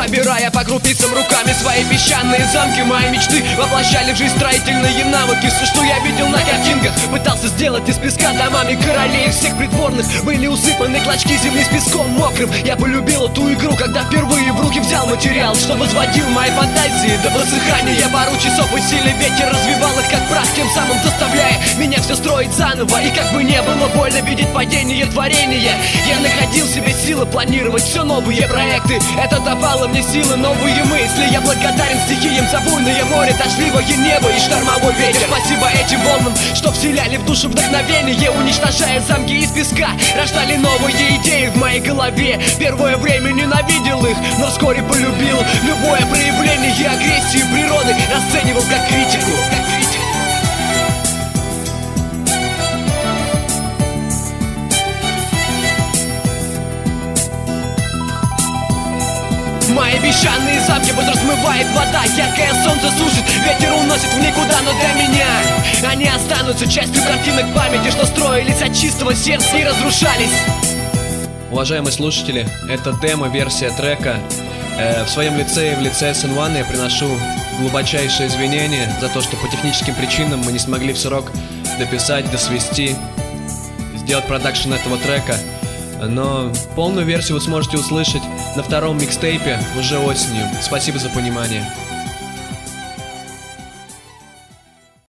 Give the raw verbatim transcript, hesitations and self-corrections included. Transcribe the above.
собирая по крупицам руками свои песчаные замки. Мои мечты воплощали в жизнь строительные навыки. Все, что я видел на картинках, пытался сделать из песка домами королей всех придворных. Были усыпаны клочки земли с песком мокрым. Я полюбил эту игру, когда впервые в руки взял материал, что возводил мои фантазии до высыхания. Я пару часов и сильный ветер развивал их как прах, тем самым заставляя меня все строить заново. И как бы не было больно видеть падение творения, я находил в себе силы планировать все новые проекты. Это давало мне силы, новые мысли. Я благодарен стихиям за буйное море, дождливое небо и штормовой ветер. Спасибо этим волнам, что вселяли в душу вдохновение, уничтожая замки из песка, рождали новые идеи в моей голове. Первое время ненавидел их, но вскоре полюбил любое проявление агрессии природы, расценивал как критику, как критику. Мои песчаные замки будто размывает вода, яркое солнце сушит, ветер уносит в никуда, но для меня они останутся частью картинок памяти, что строились от чистого сердца и разрушались. Уважаемые слушатели, это демо-версия трека. Э, в своем лице и в лице эс эн один я приношу глубочайшие извинения за то, что по техническим причинам мы не смогли в срок дописать, досвести, сделать продакшн этого трека. Но полную версию вы сможете услышать на втором микстейпе уже осенью. Спасибо за понимание.